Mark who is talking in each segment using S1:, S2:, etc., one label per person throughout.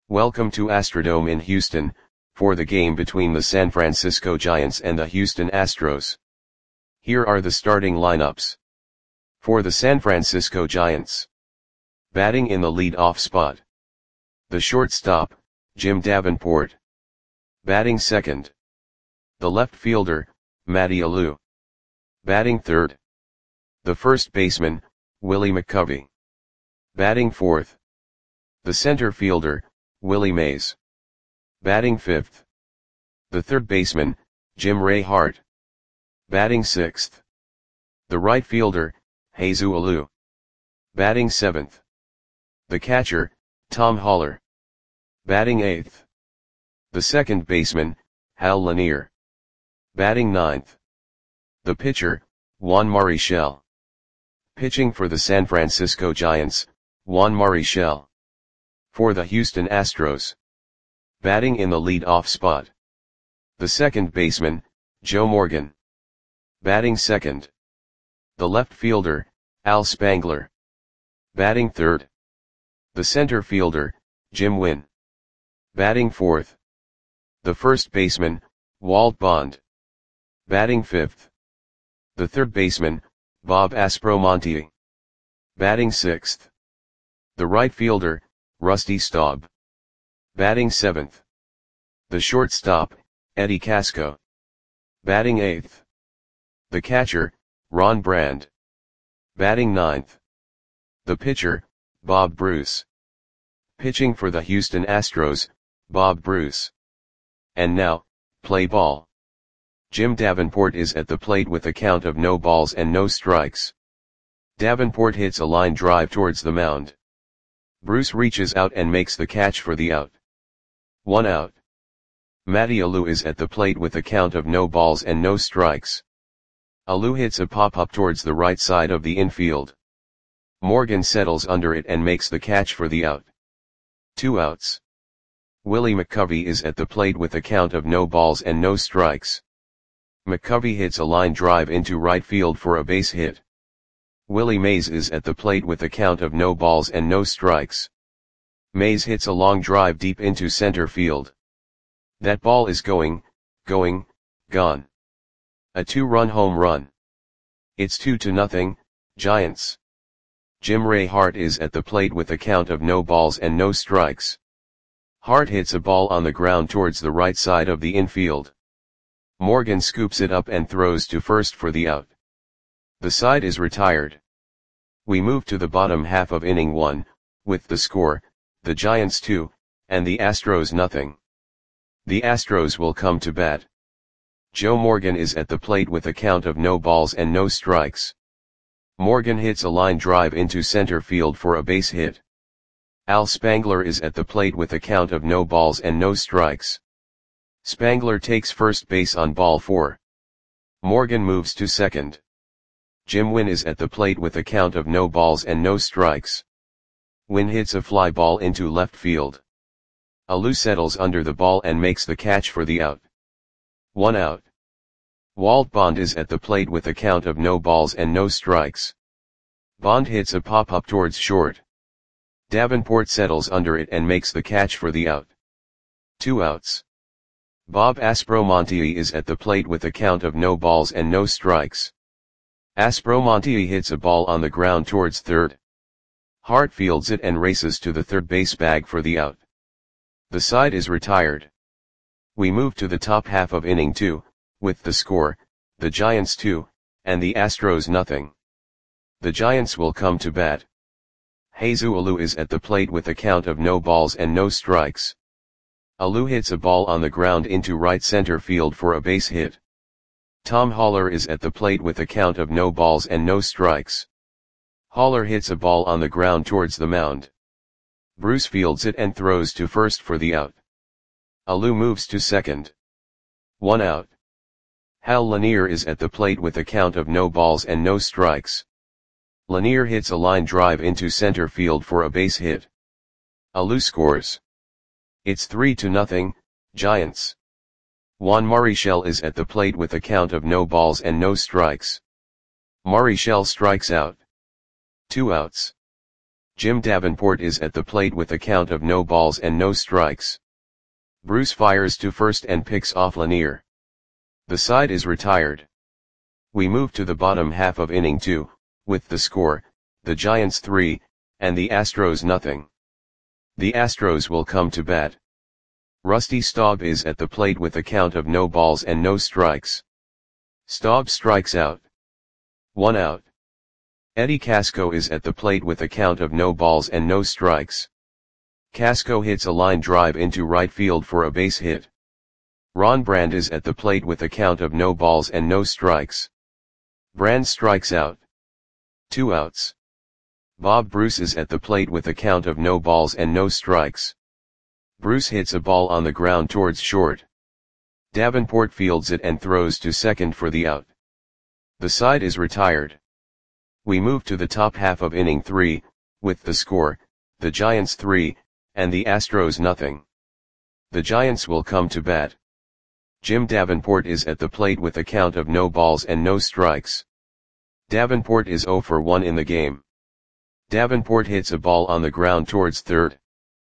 S1: Welcome to Astrodome in Houston, for the game between the San Francisco Giants and the Houston Astros. Here are the starting lineups. For the San Francisco Giants. Batting in the lead-off spot. The shortstop, Jim Davenport. Batting second. The left fielder, Matty Alou. Batting third. The first baseman, Willie McCovey. Batting fourth. The center fielder, Willie Mays. Batting fifth. The third baseman, Jim Ray Hart. Batting sixth. The right fielder, Jesus Alou. Batting seventh. The catcher, Tom Haller. Batting eighth. The second baseman, Hal Lanier. Batting ninth. The pitcher, Juan Marichal. Pitching for the San Francisco Giants, Juan Marichal. For the Houston Astros. Batting in the lead-off spot. The second baseman, Joe Morgan. Batting second. The left fielder, Al Spangler. Batting third. The center fielder, Jim Wynn. Batting fourth. The first baseman, Walt Bond. Batting fifth. The third baseman, Bob Aspromonte. Batting sixth. The right fielder, Rusty Staub. Batting seventh. The shortstop, Eddie Casco. Batting eighth. The catcher, Ron Brand. Batting ninth. The pitcher, Bob Bruce. Pitching for the Houston Astros, Bob Bruce. And now, play ball. Jim Davenport is at the plate with a count of no balls and no strikes. Davenport hits a line drive towards the mound. Bruce reaches out and makes the catch for the out. 1 out. Matty Alou is at the plate with a count of no balls and no strikes. Alou hits a pop-up towards the right side of the infield. Morgan settles under it and makes the catch for the out. 2 outs. Willie McCovey is at the plate with a count of no balls and no strikes. McCovey hits a line drive into right field for a base hit. Willie Mays is at the plate with a count of no balls and no strikes. Mays hits a long drive deep into center field. That ball is gone. A 2-run home run. It's 2-0, Giants. Jim Ray Hart is at the plate with a count of no balls and no strikes. Hart hits a ball on the ground towards the right side of the infield. Morgan scoops it up and throws to first for the out. The side is retired. We move to the bottom half of inning 1, with the score, the Giants 2, and the Astros nothing. The Astros will come to bat. Joe Morgan is at the plate with a count of no balls and no strikes. Morgan hits a line drive into center field for a base hit. Al Spangler is at the plate with a count of no balls and no strikes. Spangler takes first base on ball 4. Morgan moves to second. Jim Wynn is at the plate with a count of no balls and no strikes. Wynn hits a fly ball into left field. Alou settles under the ball and makes the catch for the out. 1 out. Walt Bond is at the plate with a count of no balls and no strikes. Bond hits a pop-up towards short. Davenport settles under it and makes the catch for the out. 2 outs. Bob Aspromonte is at the plate with a count of no balls and no strikes. Aspromonte hits a ball on the ground towards third. Hart fields it and races to the third base bag for the out. The side is retired. We move to the top half of inning 2, with the score, the Giants 2, and the Astros nothing. The Giants will come to bat. Jesus Alou is at the plate with a count of no balls and no strikes. Alou hits a ball on the ground into right center field for a base hit. Tom Haller is at the plate with a count of no balls and no strikes. Haller hits a ball on the ground towards the mound. Bruce fields it and throws to first for the out. Alou moves to second. 1 out. Hal Lanier is at the plate with a count of no balls and no strikes. Lanier hits a line drive into center field for a base hit. Alou scores. It's 3-0, Giants. Juan Marichal is at the plate with a count of no balls and no strikes. Marichal strikes out. 2 outs. Jim Davenport is at the plate with a count of no balls and no strikes. Bruce fires to first and picks off Lanier. The side is retired. We move to the bottom half of inning 2, with the score, the Giants 3, and the Astros nothing. The Astros will come to bat. Rusty Staub is at the plate with a count of no balls and no strikes. Staub strikes out. 1 out. Eddie Casco is at the plate with a count of no balls and no strikes. Casco hits a line drive into right field for a base hit. Ron Brand is at the plate with a count of no balls and no strikes. Brand strikes out. 2 outs. Bob Bruce is at the plate with a count of no balls and no strikes. Bruce hits a ball on the ground towards short. Davenport fields it and throws to second for the out. The side is retired. We move to the top half of inning 3, with the score, the Giants 3, and the Astros nothing. The Giants will come to bat. Jim Davenport is at the plate with a count of no balls and no strikes. Davenport is 0 for 1 in the game. Davenport hits a ball on the ground towards third.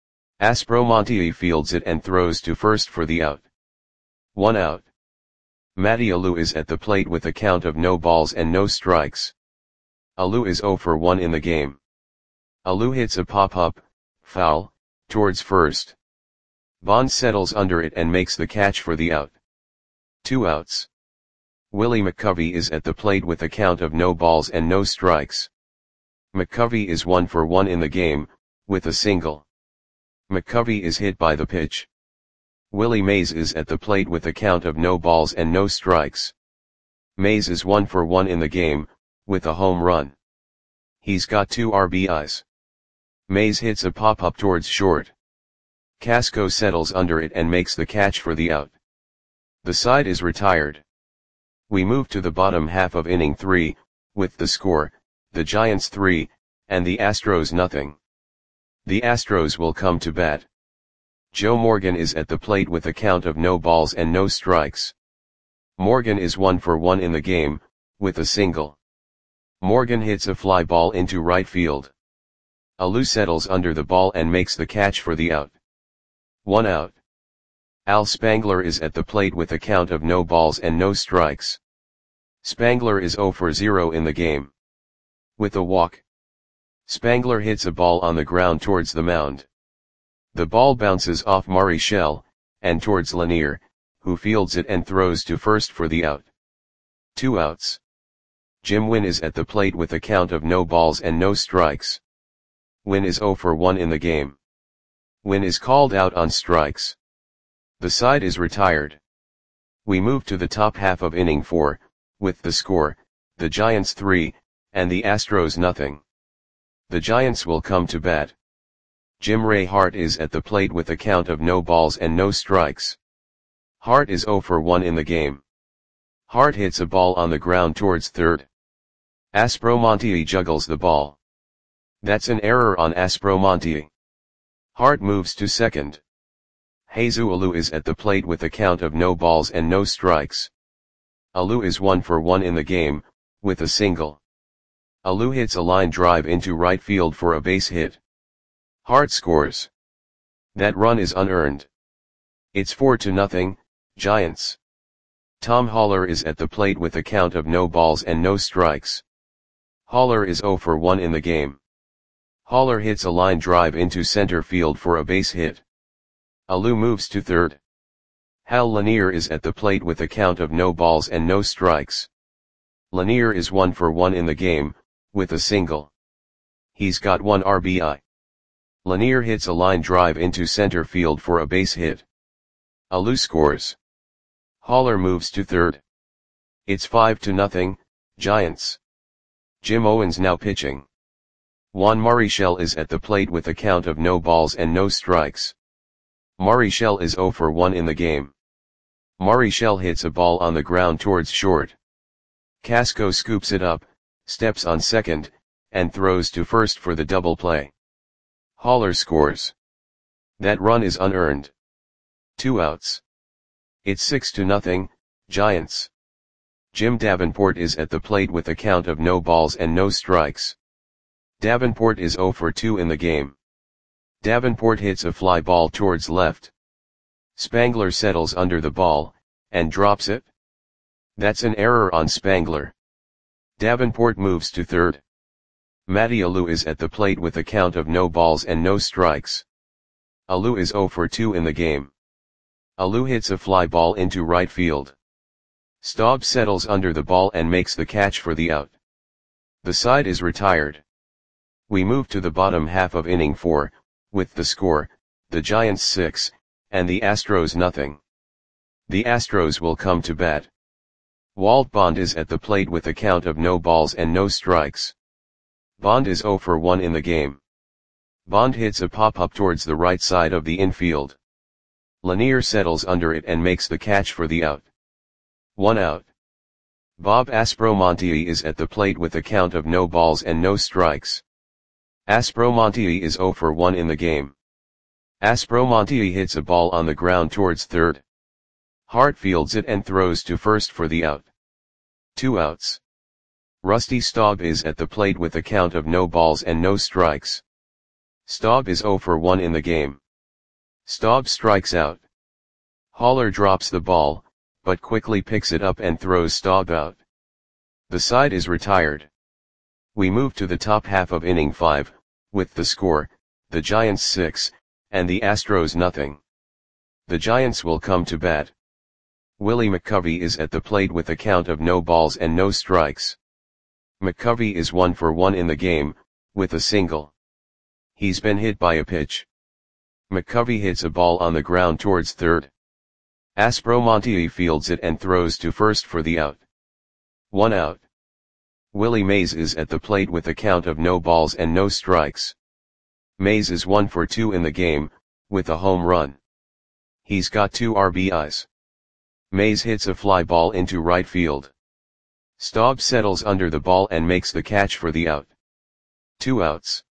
S1: Aspromonte fields it and throws to first for the out. 1 out. Matty Alou is at the plate with a count of no balls and no strikes. Alou is 0 for 1 in the game. Alou hits a pop-up, foul, towards first. Bond settles under it and makes the catch for the out. 2 outs. Willie McCovey is at the plate with a count of no balls and no strikes. McCovey is 1 for 1 in the game, with a single. McCovey is hit by the pitch. Willie Mays is at the plate with a count of no balls and no strikes. Mays is 1 for 1 in the game, with a home run. He's got 2 RBIs. Mays hits a pop-up towards short. Casco settles under it and makes the catch for the out. The side is retired. We move to the bottom half of inning 3, with the score, the Giants 3, and the Astros nothing. The Astros will come to bat. Joe Morgan is at the plate with a count of no balls and no strikes. Morgan is 1 for 1 in the game, with a single. Morgan hits a fly ball into right field. Alou settles under the ball and makes the catch for the out. 1 out. Al Spangler is at the plate with a count of no balls and no strikes. Spangler is 0 for 0 in the game. With a walk. Spangler hits a ball on the ground towards the mound. The ball bounces off Murray Shell, and towards Lanier, who fields it and throws to first for the out. 2 outs. Jim Wynn is at the plate with a count of no balls and no strikes. Wynn is 0 for 1 in the game. Wynn is called out on strikes. The side is retired. We move to the top half of inning 4, with the score, the Giants 3, and the Astros nothing. The Giants will come to bat. Jim Ray Hart is at the plate with a count of no balls and no strikes. Hart is 0 for 1 in the game. Hart hits a ball on the ground towards third. Aspromonte juggles the ball. That's an error on Aspromonte. Hart moves to second. Jesus Alou is at the plate with a count of no balls and no strikes. Alou is 1 for 1 in the game, with a single. Alou hits a line drive into right field for a base hit. Hart scores. That run is unearned. It's 4-0, Giants. Tom Haller is at the plate with a count of no balls and no strikes. Haller is 0 for 1 in the game. Haller hits a line drive into center field for a base hit. Alou moves to third. Hal Lanier is at the plate with a count of no balls and no strikes. Lanier is 1 for 1 in the game, with a single. He's got 1 RBI. Lanier hits a line drive into center field for a base hit. Alou scores. Haller moves to third. It's 5-0, Giants. Jim Owens now pitching. Juan Marichal is at the plate with a count of no balls and no strikes. Marichal is 0 for 1 in the game. Marichal hits a ball on the ground towards short. Casco scoops it up, steps on second, and throws to first for the double play. Haller scores. That run is unearned. 2 outs. It's 6-0, Giants. Jim Davenport is at the plate with a count of no balls and no strikes. Davenport is 0 for 2 in the game. Davenport hits a fly ball towards left. Spangler settles under the ball, and drops it. That's an error on Spangler. Davenport moves to third. Matty Alou is at the plate with a count of no balls and no strikes. Alou is 0 for 2 in the game. Alou hits a fly ball into right field. Staub settles under the ball and makes the catch for the out. The side is retired. We move to the bottom half of inning 4, with the score, the Giants 6, and the Astros nothing. The Astros will come to bat. Walt Bond is at the plate with a count of no balls and no strikes. Bond is 0 for 1 in the game. Bond hits a pop-up towards the right side of the infield. Lanier settles under it and makes the catch for the out. 1 out. Bob Aspromonte is at the plate with a count of no balls and no strikes. Aspromonte is 0 for 1 in the game. Aspromonte hits a ball on the ground towards third. Hart fields it and throws to first for the out. 2 outs. Rusty Staub is at the plate with a count of no balls and no strikes. Staub is 0 for 1 in the game. Staub strikes out. Haller drops the ball, but quickly picks it up and throws Staub out. The side is retired. We move to the top half of inning 5, with the score, the Giants 6, and the Astros nothing. The Giants will come to bat. Willie McCovey is at the plate with a count of no balls and no strikes. McCovey is 1 for 1 in the game, with a single. He's been hit by a pitch. McCovey hits a ball on the ground towards third. Aspromonte fields it and throws to first for the out. 1 out. Willie Mays is at the plate with a count of no balls and no strikes. Mays is 1 for 2 in the game, with a home run. He's got 2 RBIs. Mays hits a fly ball into right field. Staub settles under the ball and makes the catch for the out. 2 outs.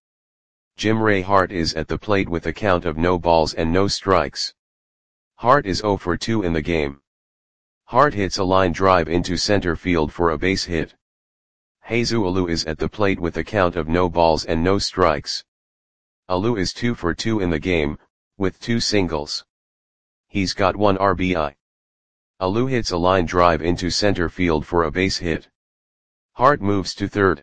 S1: Jim Ray Hart is at the plate with a count of no balls and no strikes. Hart is 0 for 2 in the game. Hart hits a line drive into center field for a base hit. Jesus Alou is at the plate with a count of no balls and no strikes. Alou is 2 for 2 in the game, with 2 singles. He's got 1 RBI. Alou hits a line drive into center field for a base hit. Hart moves to third.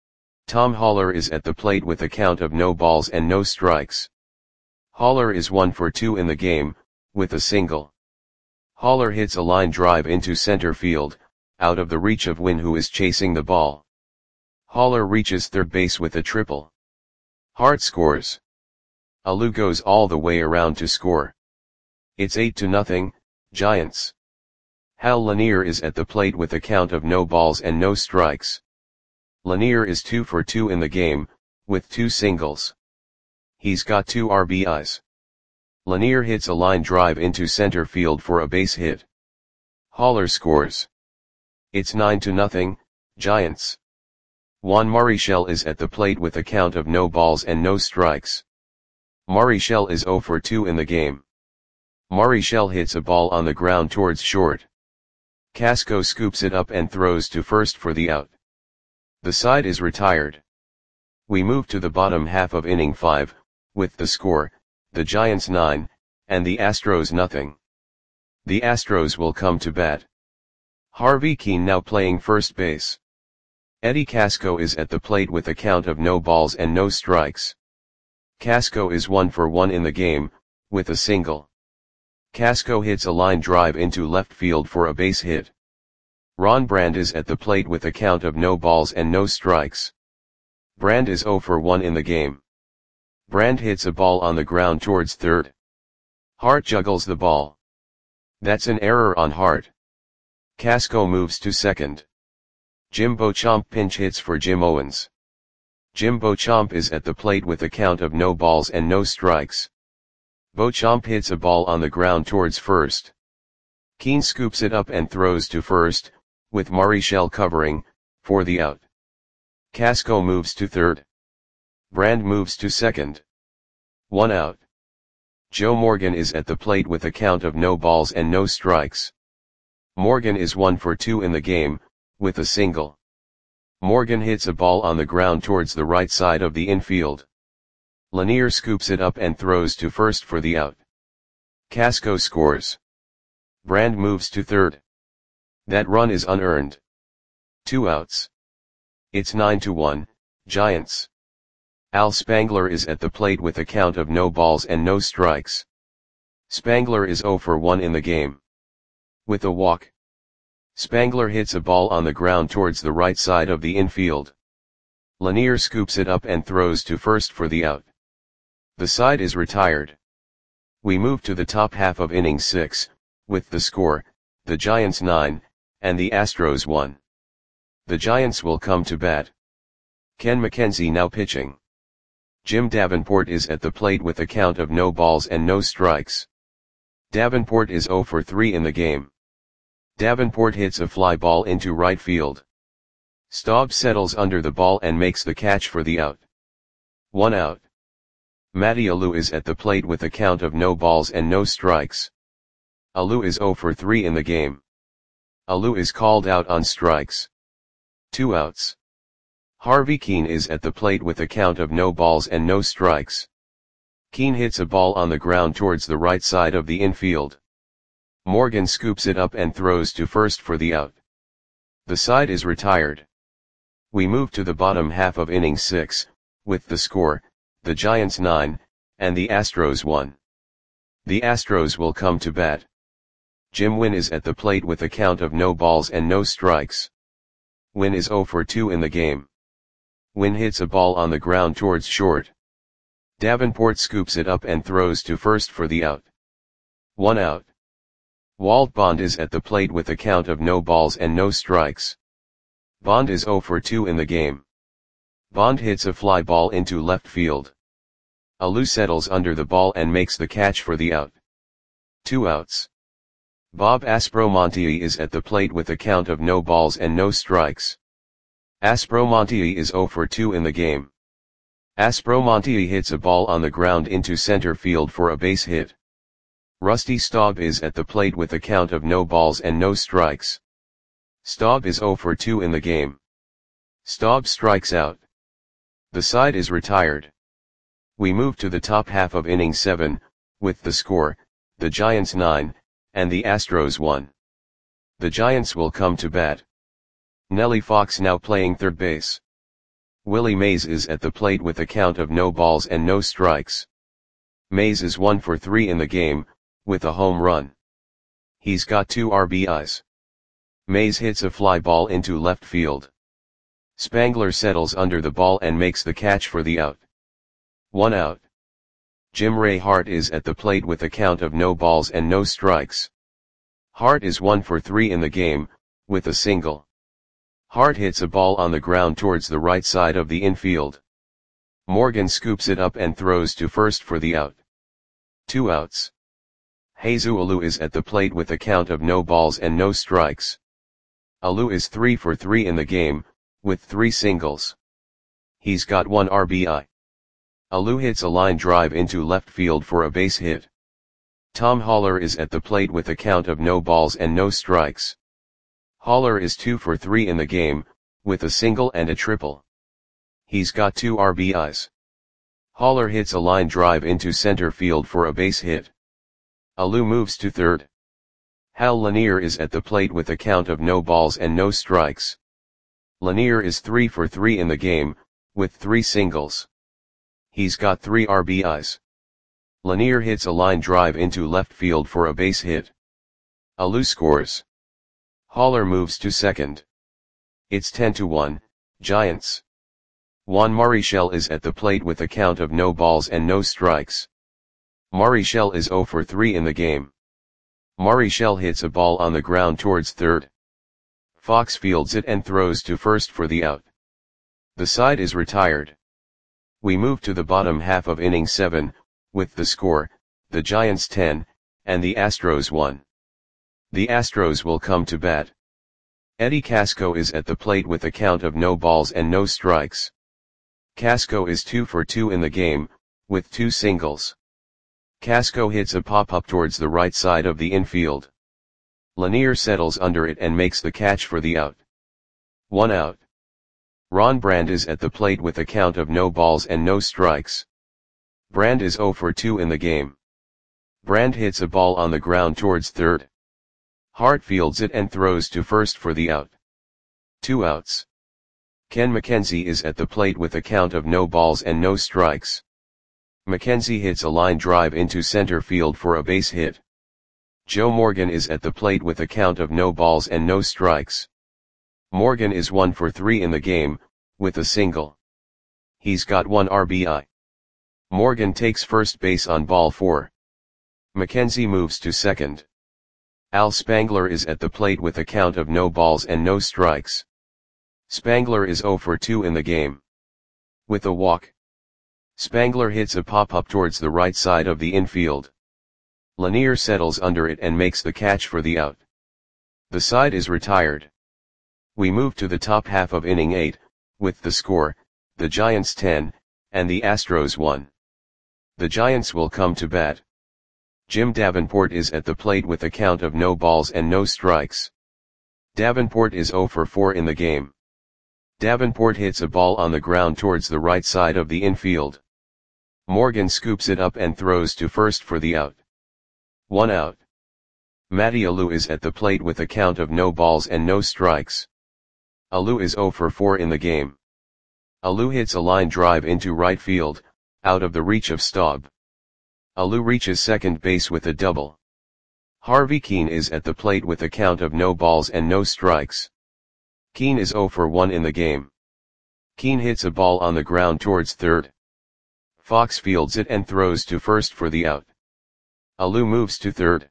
S1: Tom Haller is at the plate with a count of no balls and no strikes. Haller is 1 for 2 in the game, with a single. Haller hits a line drive into center field, out of the reach of Wynn, who is chasing the ball. Haller reaches third base with a triple. Hart scores. Alou goes all the way around to score. It's 8-0, Giants. Hal Lanier is at the plate with a count of no balls and no strikes. Lanier is 2 for 2 in the game, with 2 singles. He's got 2 RBIs. Lanier hits a line drive into center field for a base hit. Haller scores. It's 9-0, Giants. Juan Marichal is at the plate with a count of no balls and no strikes. Marichal is 0 for 2 in the game. Marichal hits a ball on the ground towards short. Casco scoops it up and throws to first for the out. The side is retired. We move to the bottom half of inning 5, with the score, the Giants 9, and the Astros nothing. The Astros will come to bat. Harvey Keene now playing first base. Eddie Casco is at the plate with a count of no balls and no strikes. Casco is 1 for 1 in the game, with a single. Casco hits a line drive into left field for a base hit. Ron Brand is at the plate with a count of no balls and no strikes. Brand is 0 for 1 in the game. Brand hits a ball on the ground towards third. Hart juggles the ball. That's an error on Hart. Casco moves to second. Jim Beauchamp pinch hits for Jim Owens. Jim Beauchamp is at the plate with a count of no balls and no strikes. Beauchamp hits a ball on the ground towards first. Keene scoops it up and throws to first, with Marichal covering, for the out. Casco moves to third. Brand moves to second. 1 out. Joe Morgan is at the plate with a count of no balls and no strikes. Morgan is 1 for 2 in the game, with a single. Morgan hits a ball on the ground towards the right side of the infield. Lanier scoops it up and throws to first for the out. Casco scores. Brand moves to third. That run is unearned. 2 outs. It's 9-1, Giants. Al Spangler is at the plate with a count of no balls and no strikes. Spangler is 0 for 1 in the game. With a walk, Spangler hits a ball on the ground towards the right side of the infield. Lanier scoops it up and throws to first for the out. The side is retired. We move to the top half of inning 6, with the score, the Giants 9, and the Astros 1. The Giants will come to bat. Ken McKenzie now pitching. Jim Davenport is at the plate with a count of no balls and no strikes. Davenport is 0 for 3 in the game. Davenport hits a fly ball into right field. Staub settles under the ball and makes the catch for the out. 1 out. Matty Alou is at the plate with a count of no balls and no strikes. Alou is 0 for 3 in the game. Alou is called out on strikes. 2 outs. Harvey Keene is at the plate with a count of no balls and no strikes. Keene hits a ball on the ground towards the right side of the infield. Morgan scoops it up and throws to first for the out. The side is retired. We move to the bottom half of inning 6, with the score, the Giants 9, and the Astros 1. The Astros will come to bat. Jim Wynn is at the plate with a count of no balls and no strikes. Wynn is 0 for 2 in the game. Wynn hits a ball on the ground towards short. Davenport scoops it up and throws to first for the out. 1 out. Walt Bond is at the plate with a count of no balls and no strikes. Bond is 0 for 2 in the game. Bond hits a fly ball into left field. Alou settles under the ball and makes the catch for the out. 2 outs. Bob Aspromonte is at the plate with a count of no balls and no strikes. Aspromonte is 0 for 2 in the game. Aspromonte hits a ball on the ground into center field for a base hit. Rusty Staub is at the plate with a count of no balls and no strikes. Staub is 0 for 2 in the game. Staub strikes out. The side is retired. We move to the top half of inning 7, with the score, the Giants 9, and the Astros 1. The Giants will come to bat. Nellie Fox now playing third base. Willie Mays is at the plate with a count of no balls and no strikes. Mays is 1 for 3 in the game, with a home run. He's got 2 RBIs. Mays hits a fly ball into left field. Spangler settles under the ball and makes the catch for the out. 1 out. Jim Ray Hart is at the plate with a count of no balls and no strikes. Hart is 1 for 3 in the game, with a single. Hart hits a ball on the ground towards the right side of the infield. Morgan scoops it up and throws to first for the out. 2 outs. Jesus Alou is at the plate with a count of no balls and no strikes. Alou is 3 for 3 in the game, with 3 singles. He's got 1 RBI. Alou hits a line drive into left field for a base hit. Tom Haller is at the plate with a count of no balls and no strikes. Haller is 2 for 3 in the game, with a single and a triple. He's got 2 RBIs. Haller hits a line drive into center field for a base hit. Alou moves to third. Hal Lanier is at the plate with a count of no balls and no strikes. Lanier is 3 for 3 in the game, with 3 singles. He's got 3 RBIs. Lanier hits a line drive into left field for a base hit. Alou scores. Haller moves to second. It's 10-1, Giants. Juan Marichal is at the plate with a count of no balls and no strikes. Marichal is 0 for 3 in the game. Marichal hits a ball on the ground towards third. Fox fields it and throws to first for the out. The side is retired. We move to the bottom half of inning 7, with the score, the Giants 10, and the Astros 1. The Astros will come to bat. Eddie Casco is at the plate with a count of no balls and no strikes. Casco is 2 for 2 in the game, with 2 singles. Casco hits a pop-up towards the right side of the infield. Lanier settles under it and makes the catch for the out. 1 out. Ron Brand is at the plate with a count of no balls and no strikes. Brand is 0 for 2 in the game. Brand hits a ball on the ground towards third. Hart fields it and throws to first for the out. 2 outs. Ken McKenzie is at the plate with a count of no balls and no strikes. McKenzie hits a line drive into center field for a base hit. Joe Morgan is at the plate with a count of no balls and no strikes. Morgan is 1 for 3 in the game, with a single. He's got 1 RBI. Morgan takes first base on ball 4. McKenzie moves to second. Al Spangler is at the plate with a count of no balls and no strikes. Spangler is 0 for 2 in the game. With a walk. Spangler hits a pop-up towards the right side of the infield. Lanier settles under it and makes the catch for the out. The side is retired. We move to the top half of inning 8, with the score, the Giants 10, and the Astros 1. The Giants will come to bat. Jim Davenport is at the plate with a count of no balls and no strikes. Davenport is 0 for 4 in the game. Davenport hits a ball on the ground towards the right side of the infield. Morgan scoops it up and throws to first for the out. 1 out. Matty Alou is at the plate with a count of no balls and no strikes. Alou is 0 for 4 in the game. Alou hits a line drive into right field, out of the reach of Staub. Alou reaches second base with a double. Harvey Keene is at the plate with a count of no balls and no strikes. Keene is 0 for 1 in the game. Keene hits a ball on the ground towards third. Fox fields it and throws to first for the out. Alou moves to third.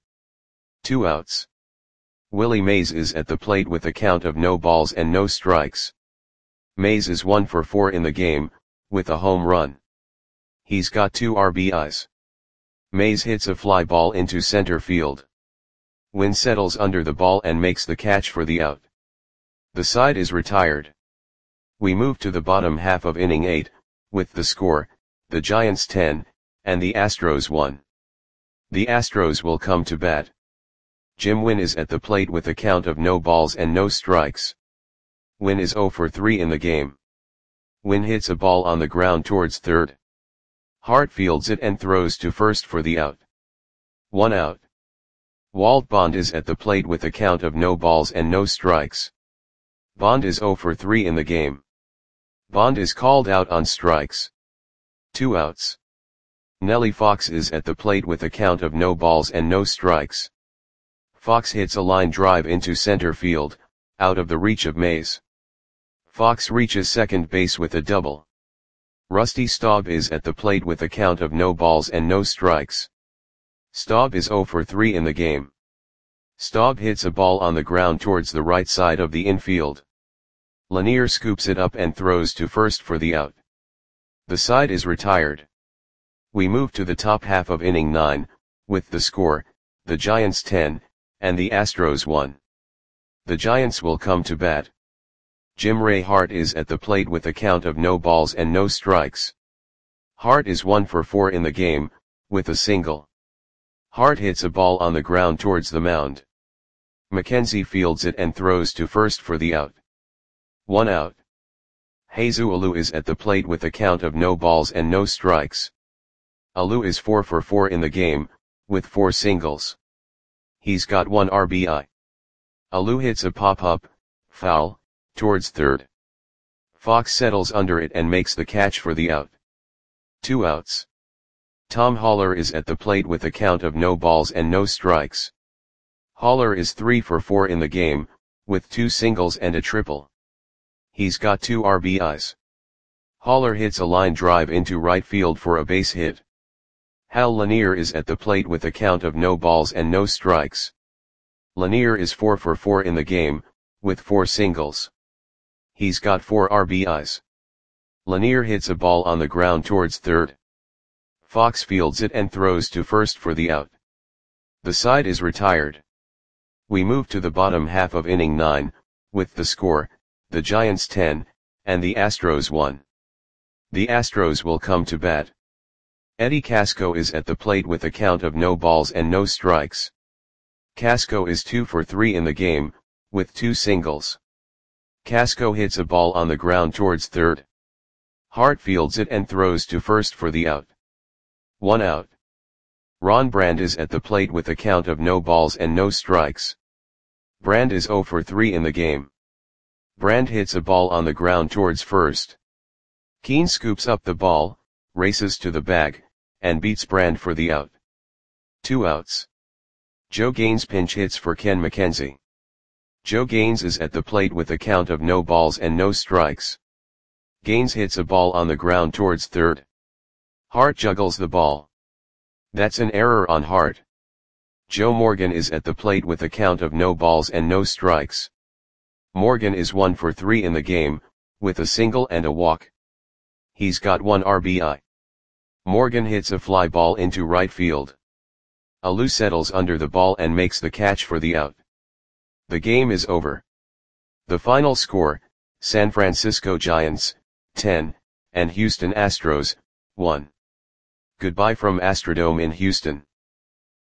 S1: 2 outs. Willie Mays is at the plate with a count of no balls and no strikes. Mays is 1 for 4 in the game, with a home run. He's got 2 RBIs. Mays hits a fly ball into center field. Wynn settles under the ball and makes the catch for the out. The side is retired. We move to the bottom half of inning 8, with the score, the Giants 10, and the Astros 1. The Astros will come to bat. Jim Wynn is at the plate with a count of no balls and no strikes. Wynn is 0 for 3 in the game. Wynn hits a ball on the ground towards third. Hart fields it and throws to first for the out. 1 out. Walt Bond is at the plate with a count of no balls and no strikes. Bond is 0 for 3 in the game. Bond is called out on strikes. 2 outs. Nellie Fox is at the plate with a count of no balls and no strikes. Fox hits a line drive into center field, out of the reach of Mays. Fox reaches second base with a double. Rusty Staub is at the plate with a count of no balls and no strikes. Staub is 0 for 3 in the game. Staub hits a ball on the ground towards the right side of the infield. Lanier scoops it up and throws to first for the out. The side is retired. We move to the top half of inning 9, with the score, the Giants 10, and the Astros 1. The Giants will come to bat. Jim Ray Hart is at the plate with a count of no balls and no strikes. Hart is 1 for 4 in the game, with a single. Hart hits a ball on the ground towards the mound. McKenzie fields it and throws to first for the out. 1 out. Jesus Alou is at the plate with a count of no balls and no strikes. Alou is 4 for 4 in the game, with 4 singles. He's got 1 RBI. Alou hits a pop-up, foul, towards third. Fox settles under it and makes the catch for the out. 2 outs. Tom Haller is at the plate with a count of no balls and no strikes. Haller is 3 for 4 in the game, with 2 singles and a triple. He's got 2 RBIs. Haller hits a line drive into right field for a base hit. Hal Lanier is at the plate with a count of no balls and no strikes. Lanier is 4 for 4 in the game, with 4 singles. He's got 4 RBIs. Lanier hits a ball on the ground towards third. Fox fields it and throws to first for the out. The side is retired. We move to the bottom half of inning 9, with the score, the Giants 10, and the Astros 1. The Astros will come to bat. Eddie Casco is at the plate with a count of no balls and no strikes. Casco is 2 for 3 in the game, with 2 singles. Casco hits a ball on the ground towards third. Hart fields it and throws to first for the out. 1 out. Ron Brand is at the plate with a count of no balls and no strikes. Brand is 0 for 3 in the game. Brand hits a ball on the ground towards first. Keane scoops up the ball, races to the bag, and beats Brand for the out. 2 outs. Joe Gaines pinch hits for Ken McKenzie. Joe Gaines is at the plate with a count of no balls and no strikes. Gaines hits a ball on the ground towards third. Hart juggles the ball. That's an error on Hart. Joe Morgan is at the plate with a count of no balls and no strikes. Morgan is 1 for 3 in the game, with a single and a walk. He's got 1 RBI. Morgan hits a fly ball into right field. Alou settles under the ball and makes the catch for the out. The game is over. The final score, San Francisco Giants, 10, and Houston Astros, 1. Goodbye from Astrodome in Houston.